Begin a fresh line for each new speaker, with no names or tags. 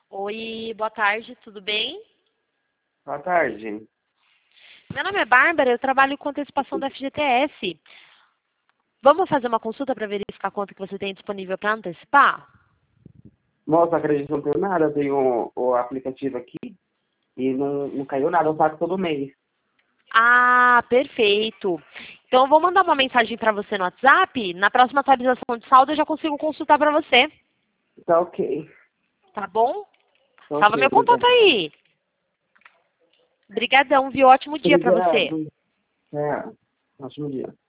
Oi, boa tarde, tudo bem?
Boa tarde.
Meu nome é Bárbara, eu trabalho com antecipação da FGTS. Vamos fazer uma consulta para verificar quanto que você tem disponível para antecipar?
Nossa, acredito que não tenho nada. Eu tenho o aplicativo aqui e não caiu nada. Eu pago todo mês.
Ah, perfeito. Então eu vou mandar uma mensagem para você no WhatsApp. Na próxima atualização de saldo eu já consigo consultar para você.
Tá ok.
Tá bom?
Tá
Salva
ok,
meu contato
obrigado.
aí. Obrigadão, viu? Ótimo dia para você.
Obrigado. É, ótimo dia.